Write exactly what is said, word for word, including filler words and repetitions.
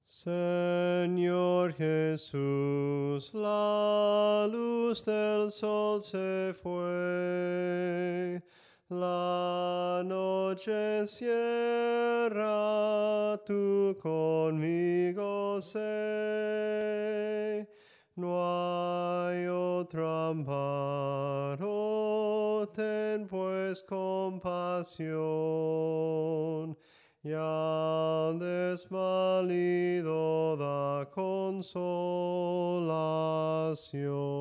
Señor Jesús, la luz del sol se fue, la noche cierra, tú conmigo sé. No hay otro amparo, ten pues compasión, y al desvalido da consolación.